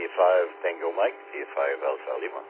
5 Tango Mike, V5 Alpha Lima.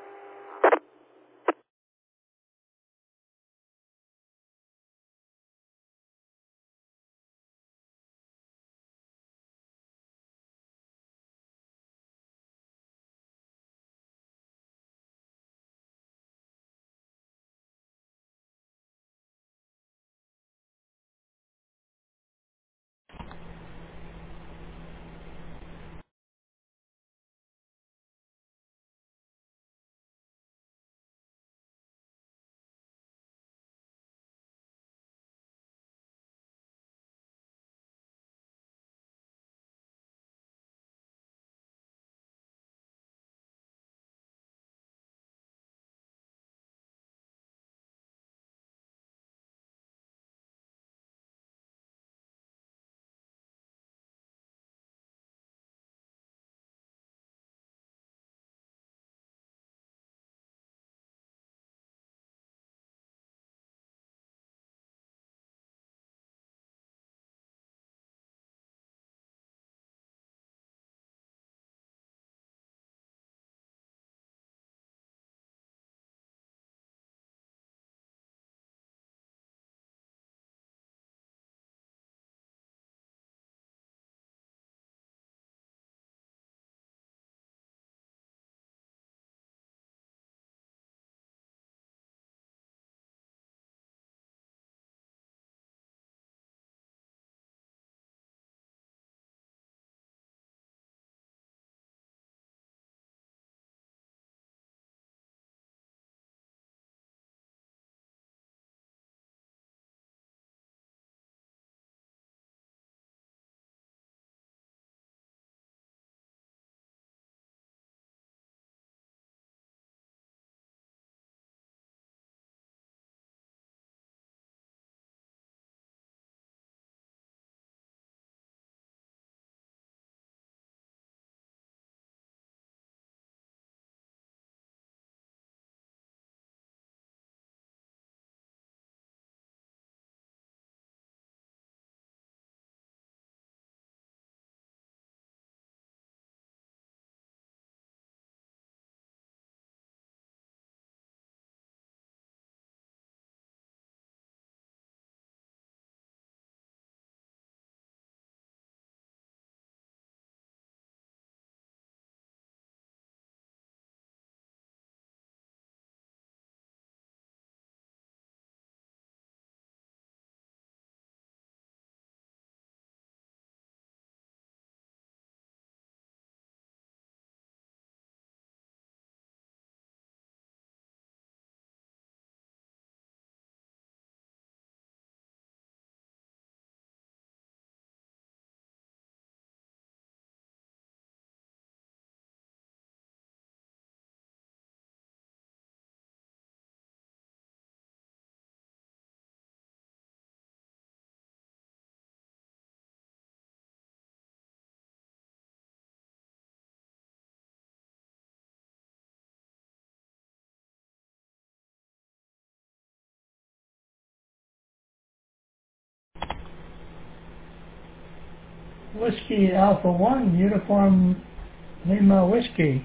Whiskey Alpha 1, Uniform Lima Whiskey.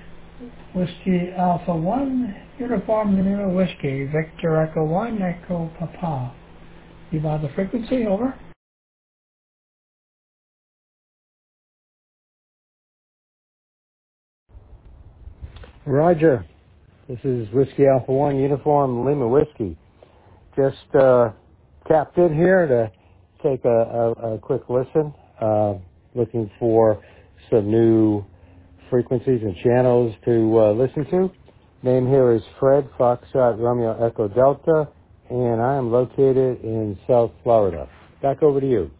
Whiskey Alpha 1, Uniform Lima Whiskey. Victor Echo 1, Echo Papa. You have the frequency, over. Roger. This is Whiskey Alpha 1, Uniform Lima Whiskey. Just tapped in here to take a quick listen. Looking for some new frequencies and channels to listen to. Name here is Fred, Foxtrot Romeo Echo Delta, and I am located in South Florida. Back over to you.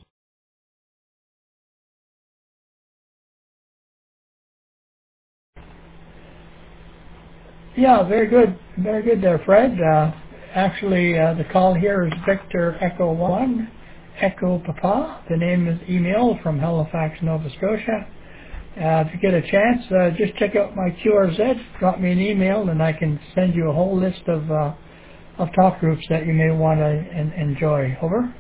Yeah, very good. Very good there, Fred. Actually, the call here is Victor Echo 1, Echo Papa. The name is email from Halifax, Nova Scotia. If you get a chance, just check out my QRZ, drop me an email, and I can send you a whole list of talk groups that you may want to enjoy. Over.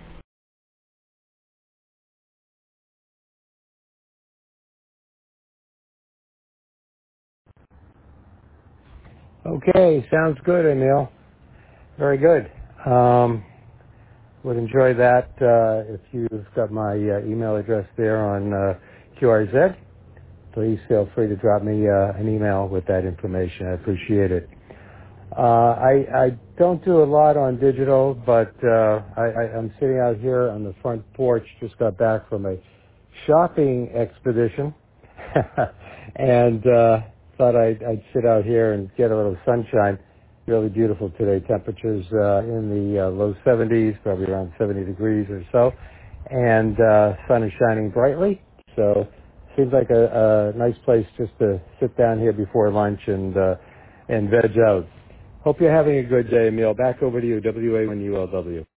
Okay, sounds good, Emil. Very good. Would enjoy that if you've got my email address there on QRZ. Please feel free to drop me an email with that information. I appreciate it. I don't do a lot on digital, but I'm sitting out here on the front porch. Just got back from a shopping expedition, and thought I'd sit out here and get a little sunshine. Really beautiful today. Temperatures in the low 70s, probably around 70 degrees or so, and sun is shining brightly. So seems like a nice place just to sit down here before lunch and veg out. Hope you're having a good day, Emil. Back over to you, WA1ULW.